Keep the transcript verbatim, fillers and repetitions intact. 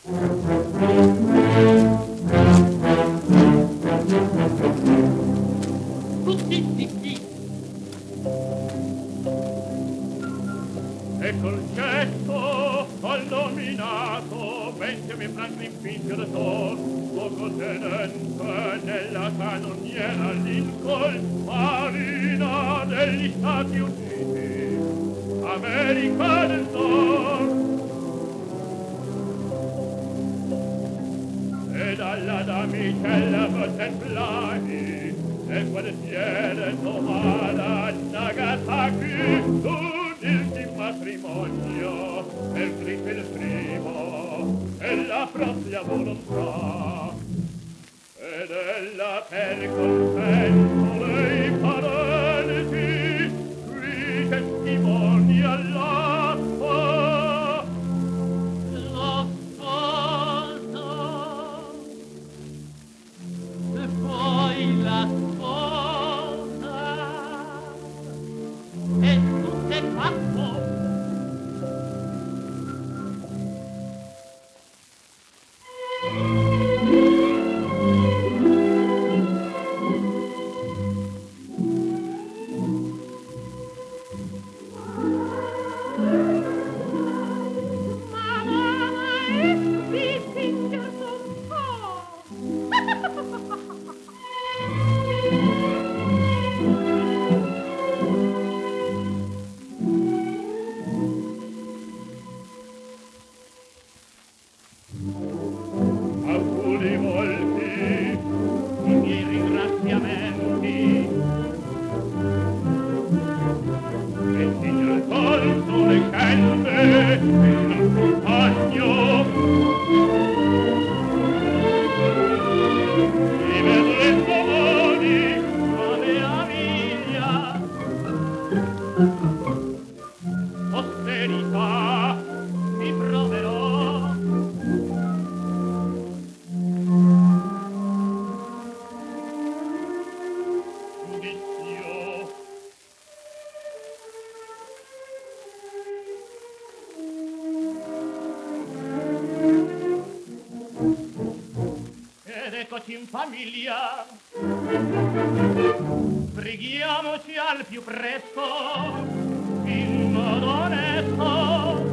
Tutti zitti. E col getto al dominato ventimi Franklin Pinkerton, poco tenente nella canoniera Lincoln, marina degli Stati Uniti, America del Nord. E dalla damicella Butterfly e guardiere Tomara Nagasaki, l'ultimo matrimonio e il clip il primo e la propria volontà ed ella per consenso dei parenti qui testimoni all'atto lo sposo e poi la sposa e tutto è fatto. Auguri molti, i miei ringraziamenti. E signor Colto le scende, il compagno. I vedremo buoni, a meraviglia. Posterità, mi proverò. Ed eccoci in famiglia, preghiamoci al più presto, in modo onesto,